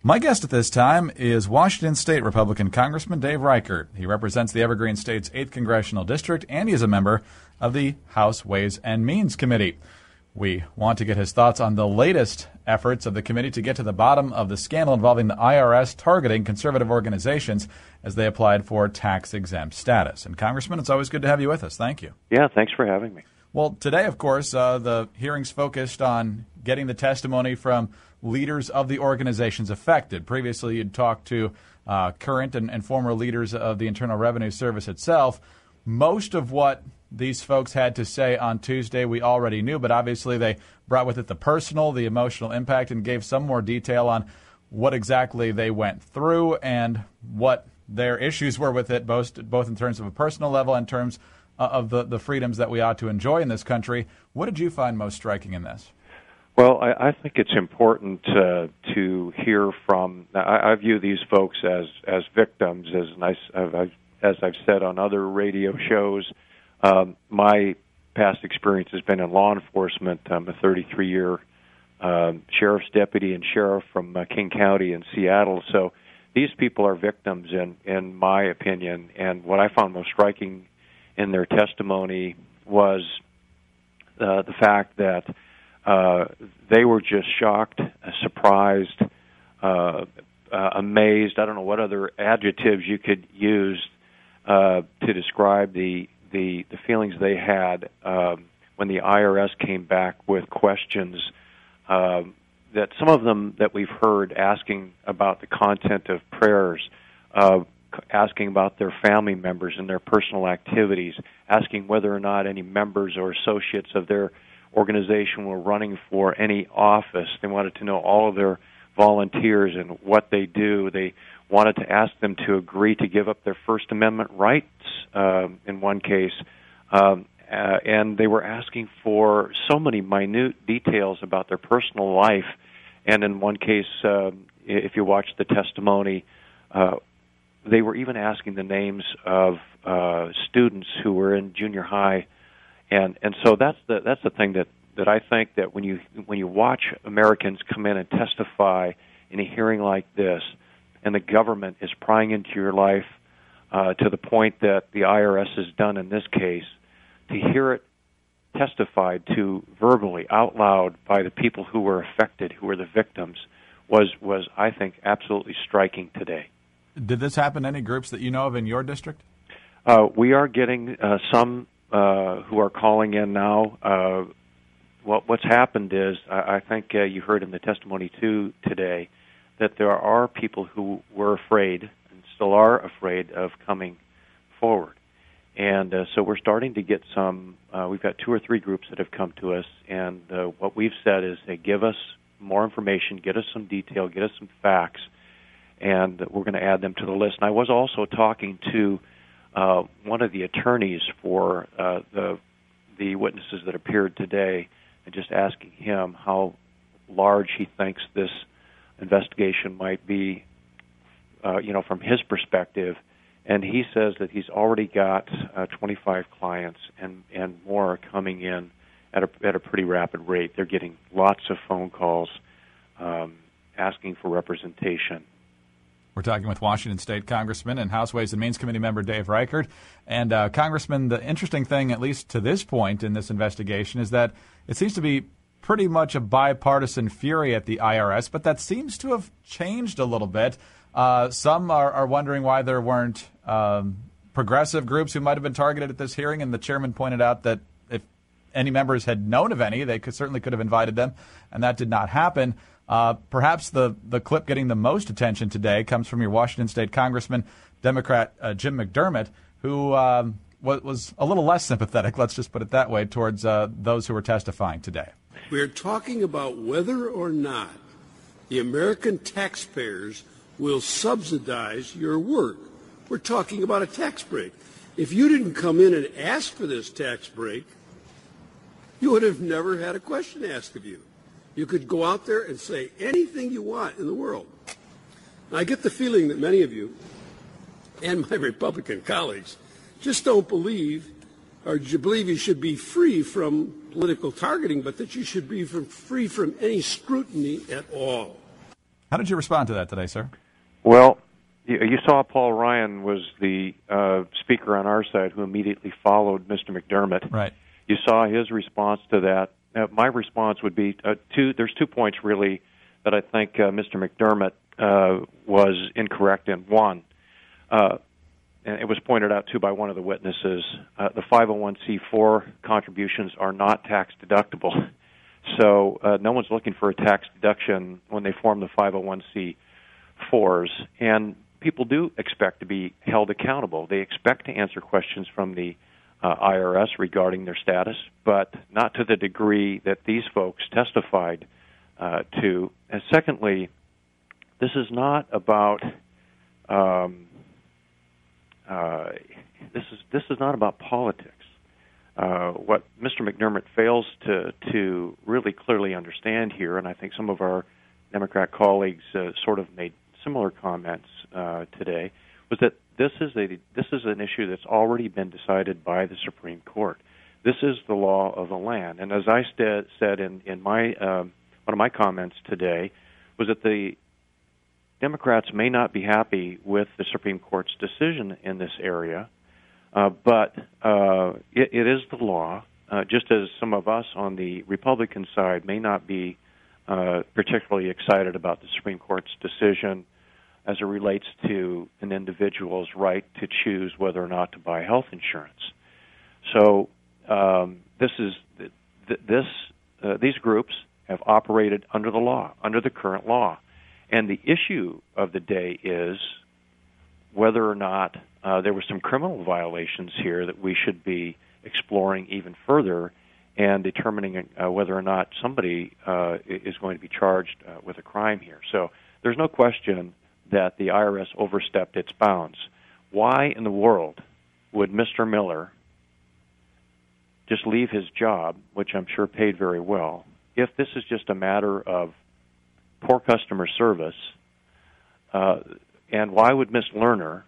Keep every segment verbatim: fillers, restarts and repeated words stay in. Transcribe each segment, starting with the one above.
My guest at this time is Washington State Republican Congressman Dave Reichert. He represents the Evergreen State's eighth Congressional District, and he is a member of the House Ways and Means Committee. We want to get his thoughts on the latest efforts of the committee to get to the bottom of the scandal involving the I R S targeting conservative organizations as they applied for tax-exempt status. And, Congressman, it's always good to have you with us. Thank you. Yeah, thanks for having me. Well, today, of course, uh, the hearings focused on getting the testimony from leaders of the organizations affected. Previously, you'd talked to uh, current and, and former leaders of the Internal Revenue Service itself. Most of what these folks had to say on Tuesday we already knew, but obviously they brought with it the personal, the emotional impact, and gave some more detail on what exactly they went through and what their issues were with it, both, both in terms of a personal level and in terms of the, the freedoms that we ought to enjoy in this country. What did you find most striking in this? Well, I, I think it's important uh, to hear from. I, I view these folks as as victims, as nice as, as I've said on other radio shows. Um, my past experience has been in law enforcement. I'm a thirty-three year um, sheriff's deputy and sheriff from uh, King County in Seattle. So these people are victims, in in my opinion. And what I found most striking in their testimony was uh, the fact that uh, they were just shocked, uh, surprised, uh, uh, amazed. I don't know what other adjectives you could use uh, to describe the, the the feelings they had um, when the I R S came back with questions uh, that some of them that we've heard asking about the content of prayers, uh, asking about their family members and their personal activities, asking whether or not any members or associates of their organization were running for any office. They wanted to know all of their volunteers and what they do. They wanted to ask them to agree to give up their First Amendment rights uh, in one case. Um, uh, and they were asking for so many minute details about their personal life. And in one case, uh, if you watch the testimony, uh, they were even asking the names of uh, students who were in junior high, and and so that's the that's the thing that, that I think that when you when you watch Americans come in and testify in a hearing like this, and the government is prying into your life uh, to the point that the I R S has done in this case, to hear it testified to verbally out loud by the people who were affected, who were the victims, was was I think absolutely striking today. Did this happen to any groups that you know of in your district? Uh, we are getting uh, some uh, who are calling in now. Uh, what, what's happened is, I, I think uh, you heard in the testimony too today, that there are people who were afraid and still are afraid of coming forward. And uh, so we're starting to get some, uh, we've got two or three groups that have come to us, and uh, what we've said is, hey, give us more information, get us some detail, get us some facts, and we're going to add them to the list. And I was also talking to uh, one of the attorneys for uh, the the witnesses that appeared today, and just asking him how large he thinks this investigation might be, uh, you know, from his perspective. And he says that he's already got uh, twenty-five clients, and, and more are coming in at a at a pretty rapid rate. They're getting lots of phone calls um, asking for representation. We're talking with Washington State Congressman and House Ways and Means Committee member Dave Reichert. And, uh, Congressman, the interesting thing, at least to this point in this investigation, is that it seems to be pretty much a bipartisan fury at the I R S, but that seems to have changed a little bit. Uh, some are, are wondering why there weren't um, progressive groups who might have been targeted at this hearing, and the chairman pointed out that if any members had known of any, they could certainly could have invited them, and that did not happen. Uh, perhaps the, the clip getting the most attention today comes from your Washington State Congressman, Democrat uh, Jim McDermott, who um, was, was a little less sympathetic, let's just put it that way, towards uh, those who were testifying today. We're talking about whether or not the American taxpayers will subsidize your work. We're talking about a tax break. If you didn't come in and ask for this tax break, you would have never had a question asked of you. You could go out there and say anything you want in the world. I get the feeling that many of you and my Republican colleagues just don't believe, or you believe you should be free from political targeting, but that you should be from, free from any scrutiny at all. How did you respond to that today, sir? Well, you, you saw Paul Ryan was the uh, speaker on our side who immediately followed Mister McDermott. Right. You saw his response to that. Uh, my response would be uh, two. There's two points really that I think uh, Mister McDermott uh, was incorrect in. One, uh, and it was pointed out too by one of the witnesses, uh, the five oh one c four contributions are not tax deductible. So uh, no one's looking for a tax deduction when they form the five oh one c fours. And people do expect to be held accountable. They expect to answer questions from the uh, I R S regarding their status, but not to the degree that these folks testified uh, to. And secondly, this is not about um, uh, this is this is not about politics. Uh, what Mister McDermott fails to to really clearly understand here, and I think some of our Democrat colleagues uh, sort of made similar comments uh, today, was that this is a this is an issue that's already been decided by the Supreme Court. This is the law of the land, and as I st- said in in my um, one of my comments today, was that the Democrats may not be happy with the Supreme Court's decision in this area. Uh, but uh, it, it is the law, uh, just as some of us on the Republican side may not be uh, particularly excited about the Supreme Court's decision as it relates to an individual's right to choose whether or not to buy health insurance. So um, this is th- this uh, these groups have operated under the law, under the current law, and the issue of the day is whether or not uh, there were some criminal violations here that we should be exploring even further and determining uh, whether or not somebody uh, is going to be charged uh, with a crime here. So there's no question that the I R S overstepped its bounds. Why in the world would Mister Miller just leave his job, which I'm sure paid very well, if this is just a matter of poor customer service? Uh, and why would Miz Lerner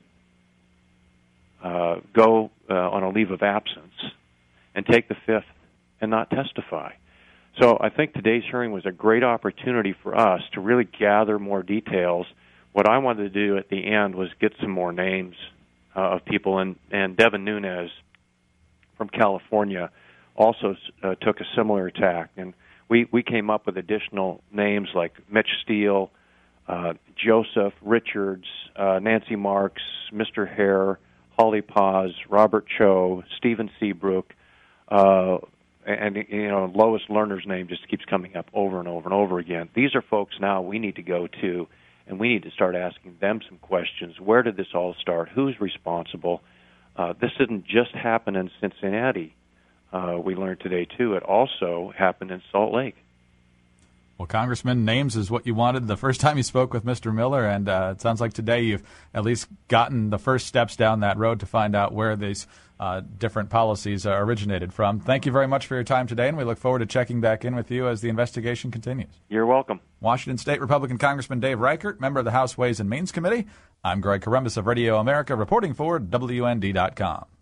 uh, go uh, on a leave of absence and take the fifth and not testify? So I think today's hearing was a great opportunity for us to really gather more details. What I wanted to do at the end was get some more names uh, of people, and, and Devin Nunes from California also uh, took a similar tack. And we, we came up with additional names like Mitch Steele, uh, Joseph Richards, uh, Nancy Marks, Mister Hare, Holly Paz, Robert Cho, Stephen Seabrook, uh, and, you know, Lois Lerner's name just keeps coming up over and over and over again. These are folks now we need to go to, and we need to start asking them some questions. Where did this all start? Who's responsible? Uh, this didn't just happen in Cincinnati. Uh, we learned today, too. It also happened in Salt Lake. Well, Congressman, names is what you wanted the first time you spoke with Mister Miller, and uh, it sounds like today you've at least gotten the first steps down that road to find out where these uh, different policies uh, originated from. Thank you very much for your time today, and we look forward to checking back in with you as the investigation continues. You're welcome. Washington State Republican Congressman Dave Reichert, member of the House Ways and Means Committee. I'm Greg Corombos of Radio America, reporting for W N D dot com.